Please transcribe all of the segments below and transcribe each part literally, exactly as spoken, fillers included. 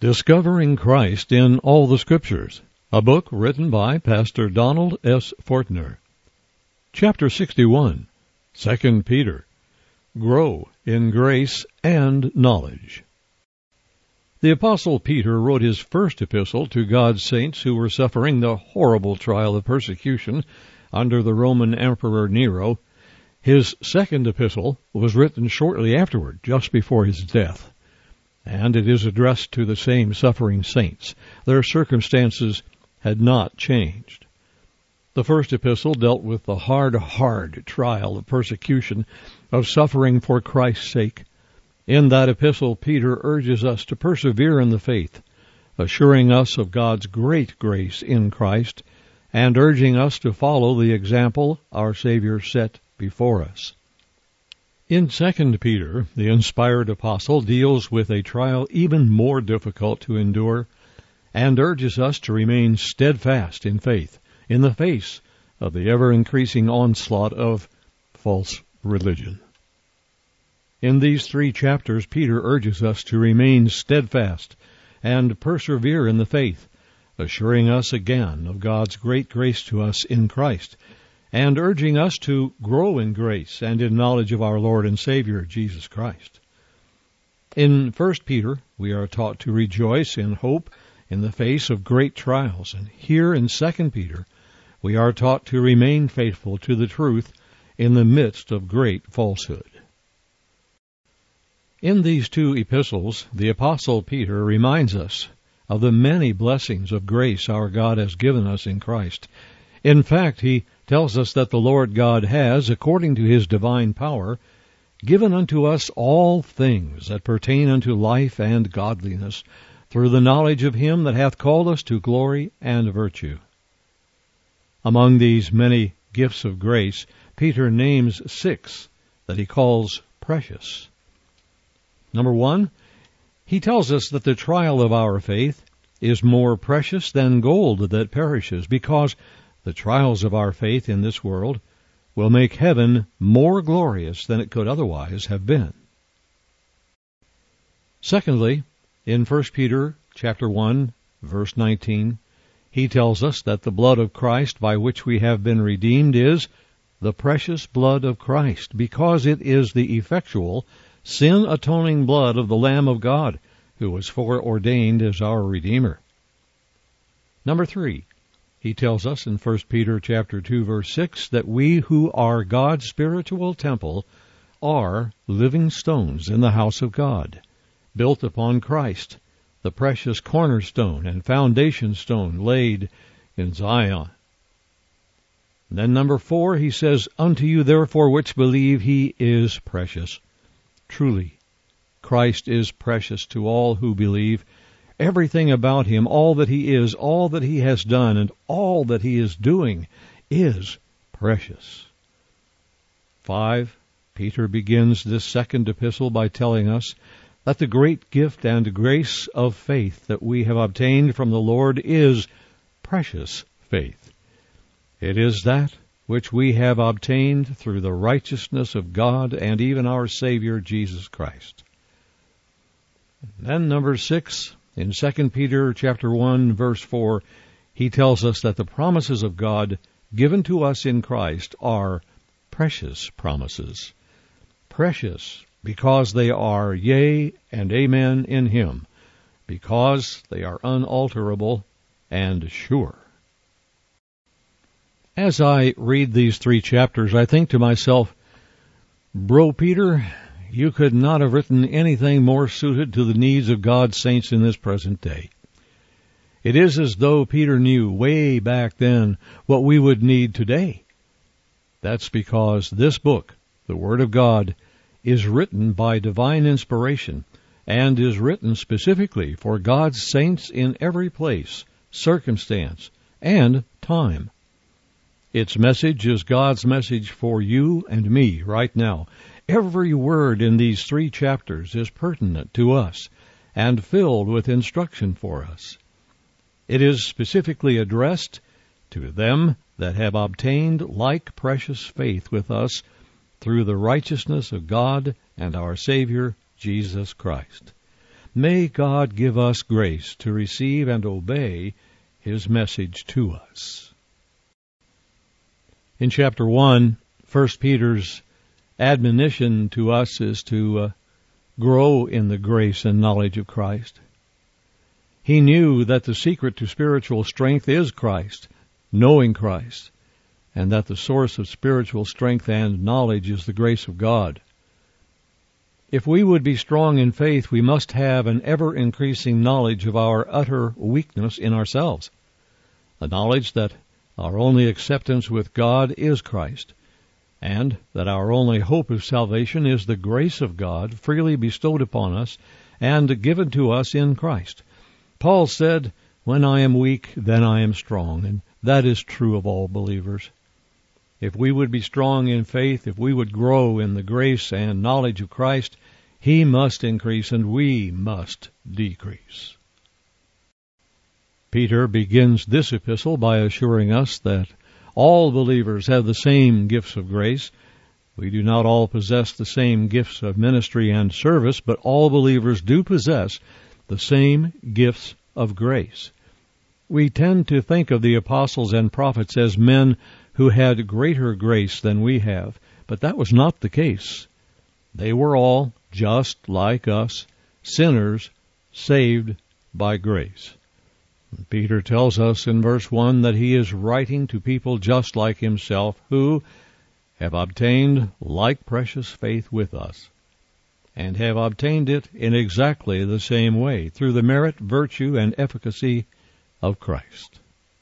Discovering Christ in All the Scriptures, a book written by Pastor Donald S. Fortner. Chapter sixty-one, Second Peter, Grow in Grace and Knowledge. The Apostle Peter wrote his first epistle to God's saints who were suffering the horrible trial of persecution under the Roman Emperor Nero. His second epistle was written shortly afterward, just before his death, and it is addressed to the same suffering saints. Their circumstances had not changed. The first epistle dealt with the hard, hard trial of persecution, of suffering for Christ's sake. In that epistle, Peter urges us to persevere in the faith, assuring us of God's great grace in Christ, and urging us to follow the example our Savior set before us. In Second Peter, the inspired apostle deals with a trial even more difficult to endure and urges us to remain steadfast in faith in the face of the ever-increasing onslaught of false religion. In these three chapters, Peter urges us to remain steadfast and persevere in the faith, assuring us again of God's great grace to us in Christ, and urging us to grow in grace and in knowledge of our Lord and Savior, Jesus Christ. In First Peter, we are taught to rejoice in hope in the face of great trials, and here in Second Peter, we are taught to remain faithful to the truth in the midst of great falsehood. In these two epistles, the Apostle Peter reminds us of the many blessings of grace our God has given us in Christ. In fact, he tells us that the Lord God has, according to his divine power, given unto us all things that pertain unto life and godliness, through the knowledge of him that hath called us to glory and virtue. Among these many gifts of grace, Peter names six that he calls precious. Number one, he tells us that the trial of our faith is more precious than gold that perishes, because the trials of our faith in this world will make heaven more glorious than it could otherwise have been. Secondly, in First Peter chapter one, verse nineteen, he tells us that the blood of Christ by which we have been redeemed is the precious blood of Christ, because it is the effectual, sin-atoning blood of the Lamb of God, who was foreordained as our Redeemer. Number three, he tells us in First Peter chapter two, verse six, that we who are God's spiritual temple are living stones in the house of God, built upon Christ, the precious cornerstone and foundation stone laid in Zion. And then number four, he says, unto you therefore which believe, he is precious. Truly, Christ is precious to all who believe. Everything about him, all that he is, all that he has done, and all that he is doing is precious. Five, Peter begins this second epistle by telling us that the great gift and grace of faith that we have obtained from the Lord is precious faith. It is that which we have obtained through the righteousness of God and even our Savior Jesus Christ. And then number six, in Second Peter chapter one, verse four, he tells us that the promises of God given to us in Christ are precious promises. Precious because they are yea and amen in him, because they are unalterable and sure. As I read these three chapters, I think to myself, Bro Peter, you could not have written anything more suited to the needs of God's saints in this present day. It is as though Peter knew way back then what we would need today. That's because this book, the Word of God, is written by divine inspiration and is written specifically for God's saints in every place, circumstance, and time. Its message is God's message for you and me right now. Every word in these three chapters is pertinent to us and filled with instruction for us. It is specifically addressed to them that have obtained like precious faith with us through the righteousness of God and our Savior, Jesus Christ. May God give us grace to receive and obey His message to us. In chapter one, First Peter's admonition to us is to uh, grow in the grace and knowledge of Christ. He knew that the secret to spiritual strength is Christ, knowing Christ, and that the source of spiritual strength and knowledge is the grace of God. If we would be strong in faith, we must have an ever-increasing knowledge of our utter weakness in ourselves, the knowledge that our only acceptance with God is Christ, and that our only hope of salvation is the grace of God freely bestowed upon us and given to us in Christ. Paul said, "When I am weak, then I am strong," and that is true of all believers. If we would be strong in faith, if we would grow in the grace and knowledge of Christ, He must increase and we must decrease. Peter begins this epistle by assuring us that all believers have the same gifts of grace. We do not all possess the same gifts of ministry and service, but all believers do possess the same gifts of grace. We tend to think of the apostles and prophets as men who had greater grace than we have, but that was not the case. They were all, just like us, sinners saved by grace. Peter tells us in verse one that he is writing to people just like himself who have obtained like precious faith with us, and have obtained it in exactly the same way, through the merit, virtue, and efficacy of Christ.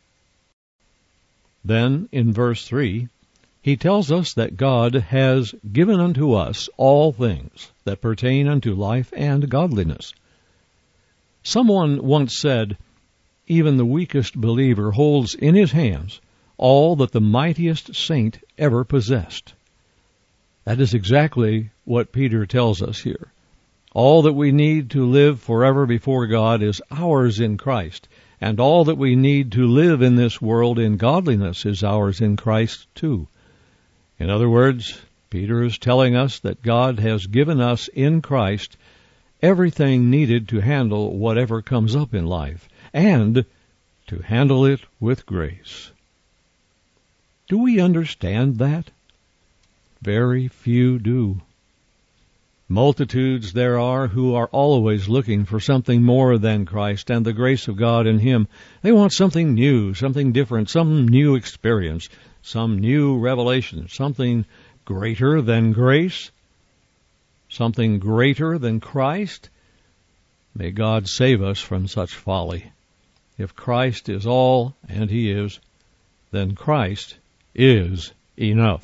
Then, in verse three, he tells us that God has given unto us all things that pertain unto life and godliness. Someone once said, "Even the weakest believer holds in his hands all that the mightiest saint ever possessed." That is exactly what Peter tells us here. All that we need to live forever before God is ours in Christ, and all that we need to live in this world in godliness is ours in Christ too. In other words, Peter is telling us that God has given us in Christ everything needed to handle whatever comes up in life, and to handle it with grace. Do we understand that? Very few do. Multitudes there are who are always looking for something more than Christ and the grace of God in Him. They want something new, something different, some new experience, some new revelation, something greater than grace, something greater than Christ. May God save us from such folly. If Christ is all, and He is, then Christ is enough.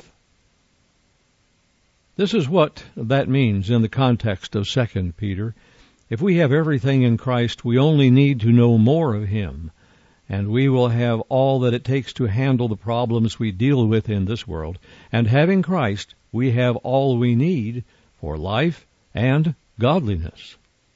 This is what that means in the context of Second Peter. If we have everything in Christ, we only need to know more of Him, and we will have all that it takes to handle the problems we deal with in this world. And having Christ, we have all we need for life and godliness.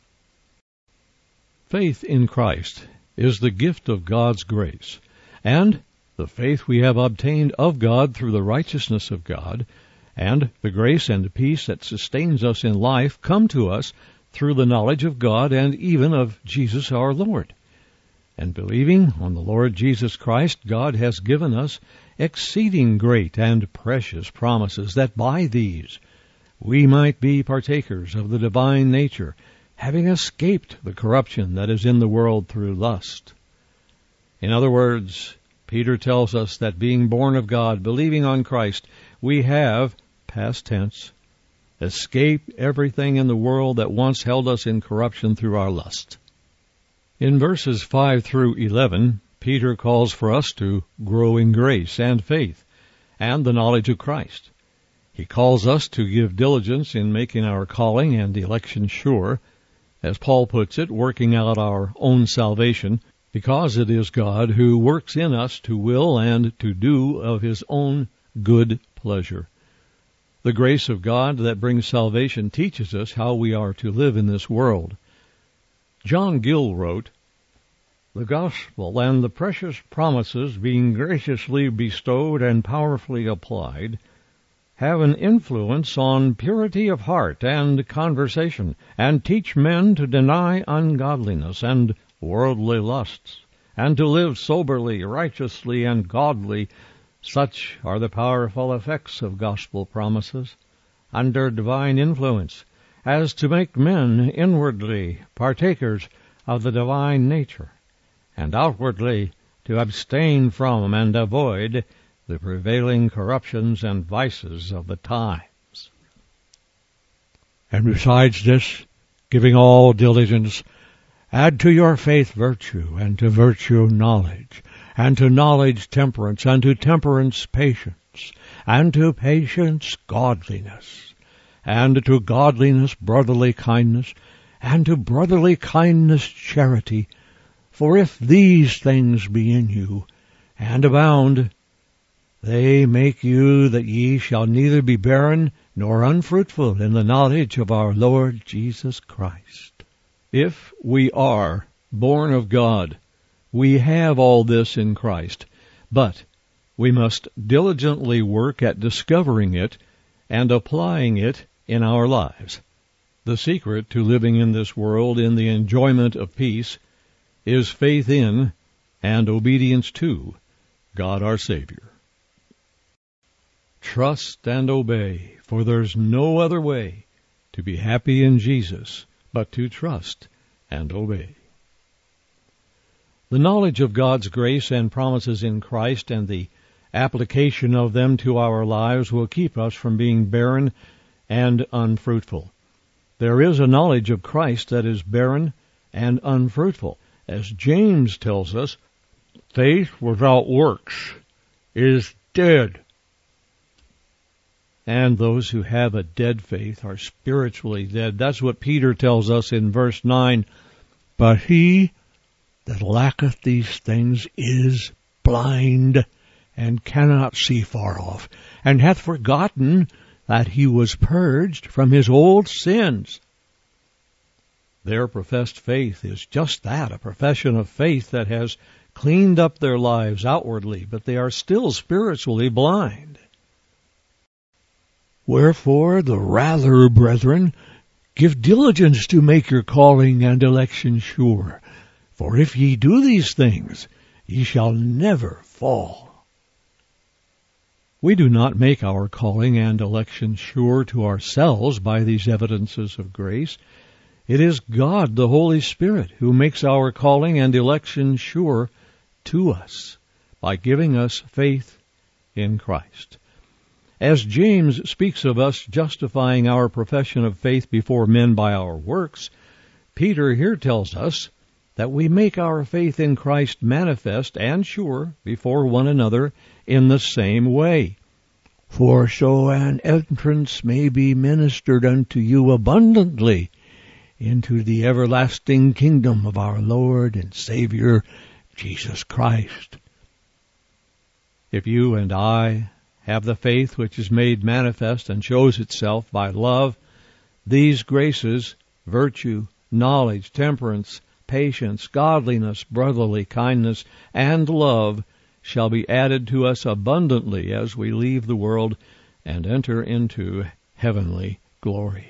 Faith in Christ is the gift of God's grace, and the faith we have obtained of God through the righteousness of God, and the grace and peace that sustains us in life come to us through the knowledge of God and even of Jesus our Lord. And believing on the Lord Jesus Christ, God has given us exceeding great and precious promises, that by these we might be partakers of the divine nature, having escaped the corruption that is in the world through lust. In other words, Peter tells us that being born of God, believing on Christ, we have, past tense, escaped everything in the world that once held us in corruption through our lust. In verses five through eleven, Peter calls for us to grow in grace and faith and the knowledge of Christ. He calls us to give diligence in making our calling and election sure, as Paul puts it, working out our own salvation, because it is God who works in us to will and to do of His own good pleasure. The grace of God that brings salvation teaches us how we are to live in this world. John Gill wrote, "The gospel and the precious promises being graciously bestowed and powerfully applied, have an influence on purity of heart and conversation, and teach men to deny ungodliness and worldly lusts, and to live soberly, righteously, and godly. Such are the powerful effects of gospel promises under divine influence, as to make men inwardly partakers of the divine nature, and outwardly to abstain from and avoid the prevailing corruptions and vices of the times. And besides this, giving all diligence, add to your faith virtue, and to virtue knowledge, and to knowledge temperance, and to temperance patience, and to patience godliness, and to godliness brotherly kindness, and to brotherly kindness charity. For if these things be in you, and abound, they make you that ye shall neither be barren nor unfruitful in the knowledge of our Lord Jesus Christ. If we are born of God, we have all this in Christ, but we must diligently work at discovering it and applying it in our lives. The secret to living in this world in the enjoyment of peace is faith in and obedience to God our Savior. Trust and obey, for there's no other way to be happy in Jesus but to trust and obey. The knowledge of God's grace and promises in Christ and the application of them to our lives will keep us from being barren and unfruitful. There is a knowledge of Christ that is barren and unfruitful. As James tells us, faith without works is dead. And those who have a dead faith are spiritually dead. That's what Peter tells us in verse nine. But he that lacketh these things is blind, and cannot see far off, and hath forgotten that he was purged from his old sins. Their professed faith is just that, a profession of faith that has cleaned up their lives outwardly, but they are still spiritually blind. Wherefore, the rather, brethren, give diligence to make your calling and election sure. For if ye do these things, ye shall never fall. We do not make our calling and election sure to ourselves by these evidences of grace. It is God, the Holy Spirit, who makes our calling and election sure to us by giving us faith in Christ. As James speaks of us justifying our profession of faith before men by our works, Peter here tells us that we make our faith in Christ manifest and sure before one another in the same way. For so an entrance may be ministered unto you abundantly into the everlasting kingdom of our Lord and Savior, Jesus Christ. If you and I have the faith which is made manifest and shows itself by love, these graces, virtue, knowledge, temperance, patience, godliness, brotherly kindness, and love shall be added to us abundantly as we leave the world and enter into heavenly glory.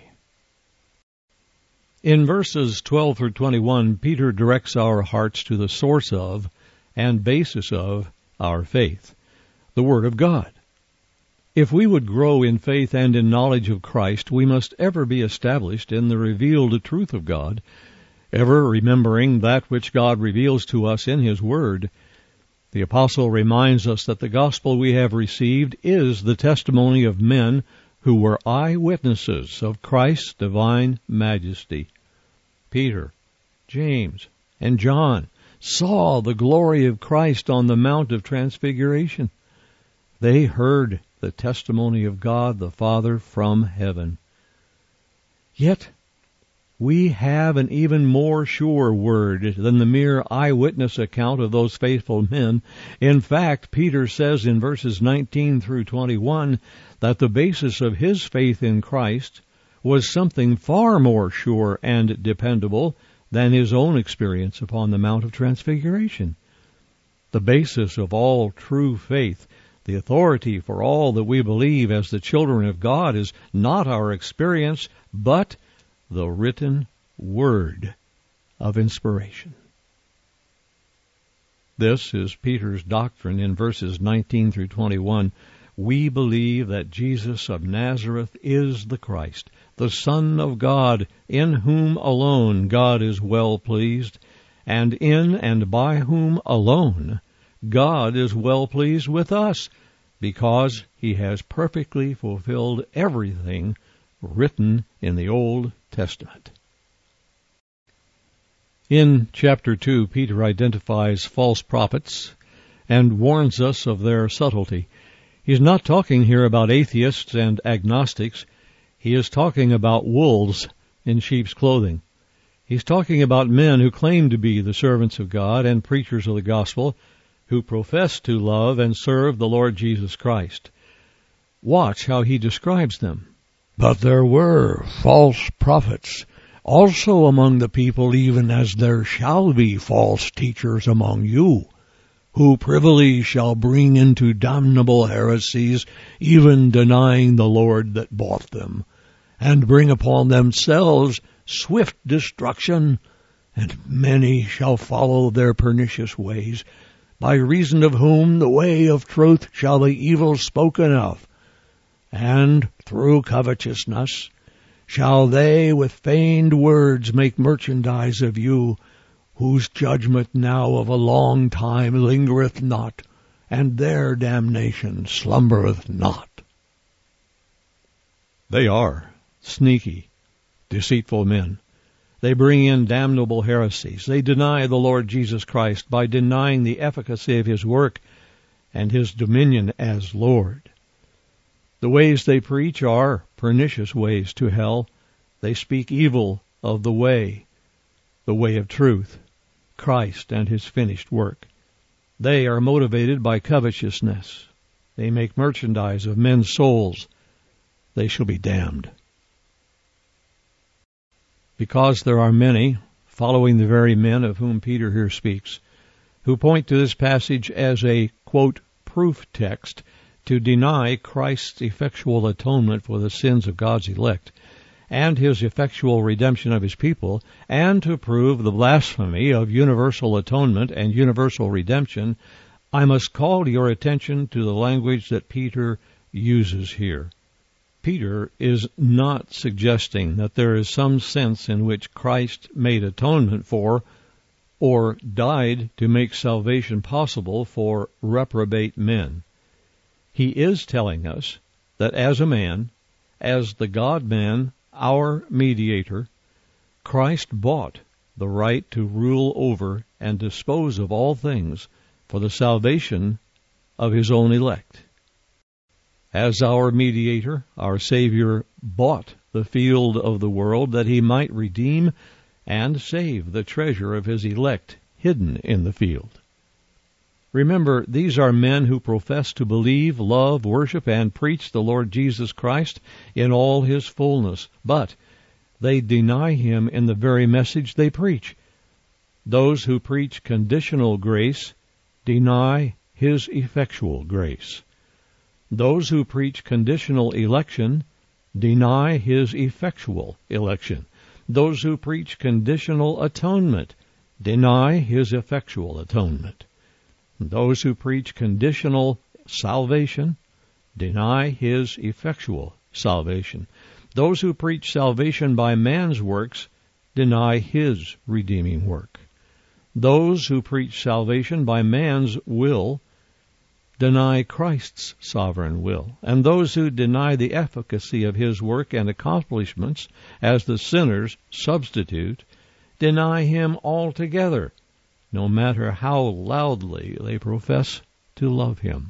In verses twelve through twenty-one, Peter directs our hearts to the source of and basis of our faith, the Word of God. If we would grow in faith and in knowledge of Christ, we must ever be established in the revealed truth of God, ever remembering that which God reveals to us in His Word. The Apostle reminds us that the gospel we have received is the testimony of men who were eyewitnesses of Christ's divine majesty. Peter, James, and John saw the glory of Christ on the Mount of Transfiguration. They heard the testimony of God the Father from heaven. Yet we have an even more sure word than the mere eyewitness account of those faithful men. In fact, Peter says in verses nineteen through twenty-one that the basis of his faith in Christ was something far more sure and dependable than his own experience upon the Mount of Transfiguration. The basis of all true faith, The authority for all that we believe as the children of God is not our experience, but the written word of inspiration. This is Peter's doctrine in verses nineteen through twenty-one. We believe that Jesus of Nazareth is the Christ, the Son of God, in whom alone God is well pleased, and in and by whom alone God is well pleased with us, because he has perfectly fulfilled everything written in the Old Testament. In chapter two, Peter identifies false prophets and warns us of their subtlety. He's not talking here about atheists and agnostics. He is talking about wolves in sheep's clothing. He's talking about men who claim to be the servants of God and preachers of the gospel, who profess to love and serve the Lord Jesus Christ. Watch how he describes them. But there were false prophets also among the people, even as there shall be false teachers among you, who privily shall bring into damnable heresies, even denying the Lord that bought them, and bring upon themselves swift destruction, and many shall follow their pernicious ways, by reason of whom the way of truth shall be evil spoken of. And through covetousness shall they with feigned words make merchandise of you, whose judgment now of a long time lingereth not, and their damnation slumbereth not. They are sneaky, deceitful men. They bring in damnable heresies. They deny the Lord Jesus Christ by denying the efficacy of his work and his dominion as Lord. The ways they preach are pernicious ways to hell. They speak evil of the way, the way of truth, Christ and his finished work. They are motivated by covetousness. They make merchandise of men's souls. They shall be damned. Because there are many, following the very men of whom Peter here speaks, who point to this passage as a, quote, proof text to deny Christ's effectual atonement for the sins of God's elect, and his effectual redemption of his people, and to prove the blasphemy of universal atonement and universal redemption, I must call your attention to the language that Peter uses here. Peter is not suggesting that there is some sense in which Christ made atonement for, or died to make salvation possible for, reprobate men. He is telling us that as a man, as the God-man, our mediator, Christ bought the right to rule over and dispose of all things for the salvation of his own elect. As our mediator, our Savior bought the field of the world that he might redeem and save the treasure of his elect hidden in the field. Remember, these are men who profess to believe, love, worship, and preach the Lord Jesus Christ in all his fullness, but they deny him in the very message they preach. Those who preach conditional grace deny his effectual grace. Those who preach conditional election deny his effectual election. Those who preach conditional atonement deny his effectual atonement. Those who preach conditional salvation deny his effectual salvation. Those who preach salvation by man's works deny his redeeming work. Those who preach salvation by man's will deny Christ's sovereign will. And those who deny the efficacy of his work and accomplishments as the sinner's substitute deny him altogether, no matter how loudly they profess to love him.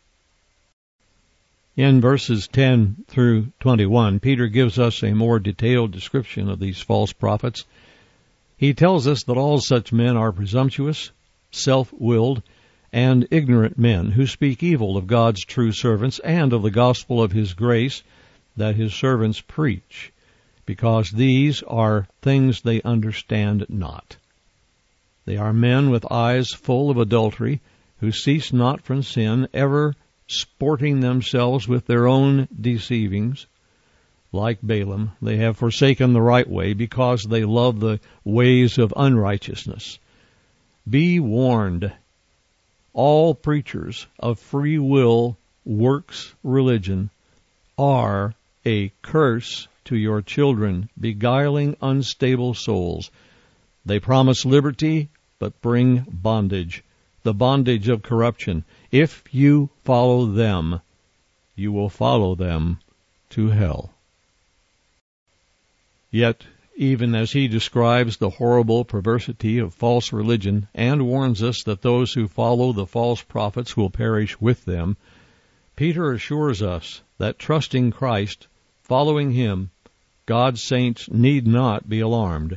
In verses ten through twenty-one, Peter gives us a more detailed description of these false prophets. He tells us that all such men are presumptuous, self-willed, and ignorant men who speak evil of God's true servants and of the gospel of his grace that his servants preach, because these are things they understand not. They are men with eyes full of adultery, who cease not from sin, ever sporting themselves with their own deceivings. Like Balaam, they have forsaken the right way because they love the ways of unrighteousness. Be warned, all preachers of free will works religion are a curse to your children, beguiling unstable souls. They promise liberty, but bring bondage, the bondage of corruption. If you follow them, you will follow them to hell. Yet, even as he describes the horrible perversity of false religion and warns us that those who follow the false prophets will perish with them, Peter assures us that trusting Christ, following him, God's saints need not be alarmed.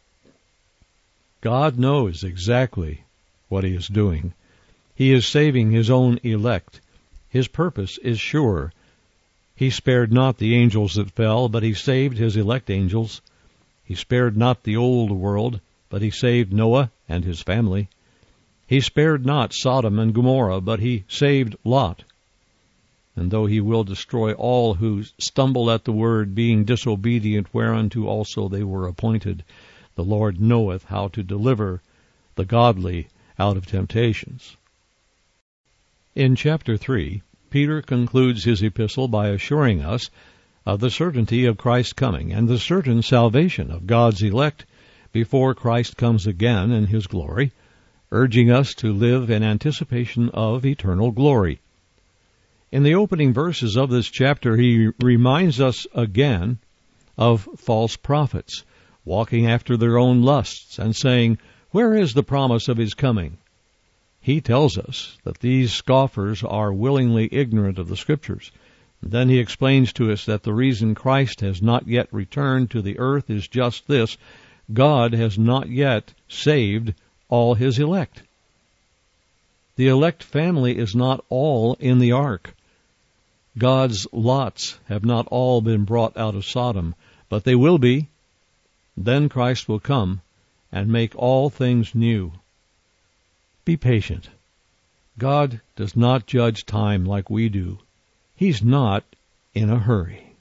God knows exactly what he is doing. He is saving his own elect. His purpose is sure. He spared not the angels that fell, but he saved his elect angels. He spared not the old world, but he saved Noah and his family. He spared not Sodom and Gomorrah, but he saved Lot. And though he will destroy all who stumble at the word, being disobedient, whereunto also they were appointed, the Lord knoweth how to deliver the godly out of temptations. In chapter three, Peter concludes his epistle by assuring us of the certainty of Christ's coming and the certain salvation of God's elect before Christ comes again in his glory, urging us to live in anticipation of eternal glory. In the opening verses of this chapter, he reminds us again of false prophets, walking after their own lusts and saying, "Where is the promise of his coming?" He tells us that these scoffers are willingly ignorant of the Scriptures. Then he explains to us that the reason Christ has not yet returned to the earth is just this: God has not yet saved all his elect. The elect family is not all in the ark. God's lots have not all been brought out of Sodom, but they will be. Then Christ will come and make all things new. Be patient. God does not judge time like we do. He's not in a hurry.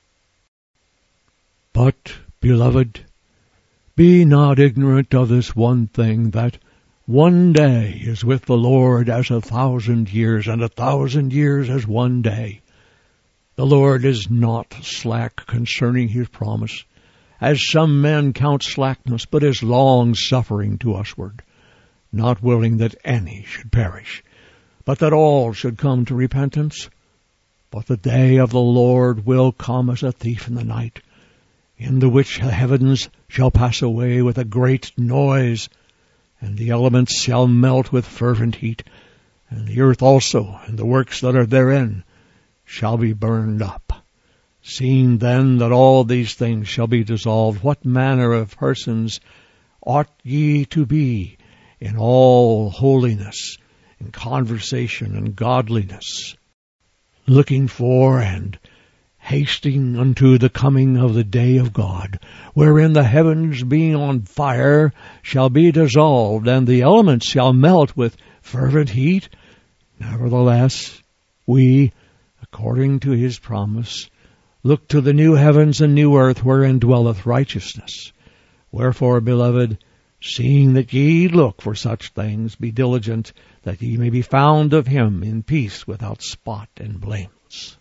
But, beloved, be not ignorant of this one thing, that one day is with the Lord as a thousand years, and a thousand years as one day. The Lord is not slack concerning his promise, as some men count slackness, but is long-suffering to usward, not willing that any should perish, but that all should come to repentance. But the day of the Lord will come as a thief in the night, in the which the heavens shall pass away with a great noise, and the elements shall melt with fervent heat, and the earth also, and the works that are therein, shall be burned up. Seeing then that all these things shall be dissolved, what manner of persons ought ye to be in all holiness, in conversation and godliness, looking for and hasting unto the coming of the day of God, wherein the heavens being on fire shall be dissolved, and the elements shall melt with fervent heat? Nevertheless, we, according to his promise, look to the new heavens and new earth wherein dwelleth righteousness. Wherefore, beloved, seeing that ye look for such things, be diligent that ye may be found of him in peace, without spot and blameless.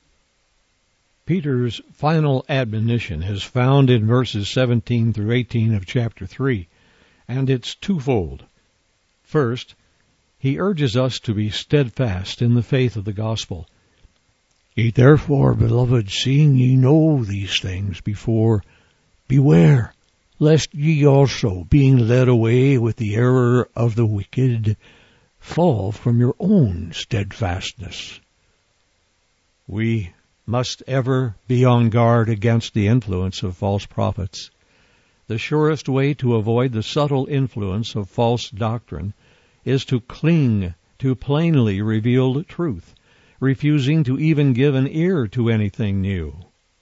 Peter's final admonition is found in verses seventeen through eighteen of chapter three, and it's twofold. First, he urges us to be steadfast in the faith of the gospel. Ye therefore, beloved, seeing ye know these things before, beware, lest ye also, being led away with the error of the wicked, fall from your own steadfastness. We must ever be on guard against the influence of false prophets. The surest way to avoid the subtle influence of false doctrine is to cling to plainly revealed truth, refusing to even give an ear to anything new.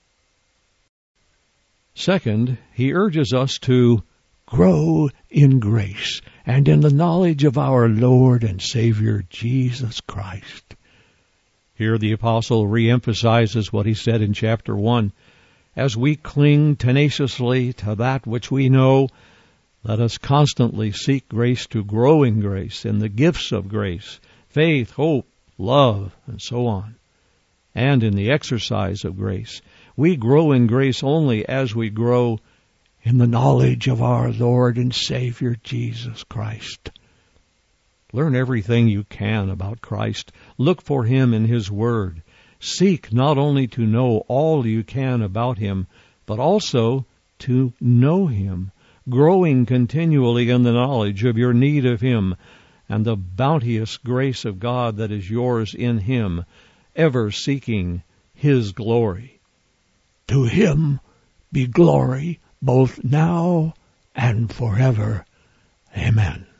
Second, he urges us to grow in grace and in the knowledge of our Lord and Savior Jesus Christ. Here the apostle reemphasizes what he said in chapter one. As we cling tenaciously to that which we know, let us constantly seek grace to grow in grace, in the gifts of grace, faith, hope, love, and so on. And in the exercise of grace. We grow in grace only as we grow in the knowledge of our Lord and Savior Jesus Christ. Learn everything you can about Christ. Look for Him in His Word. Seek not only to know all you can about Him, but also to know Him, growing continually in the knowledge of your need of Him and the bounteous grace of God that is yours in Him, ever seeking His glory. To Him be glory both now and forever. Amen.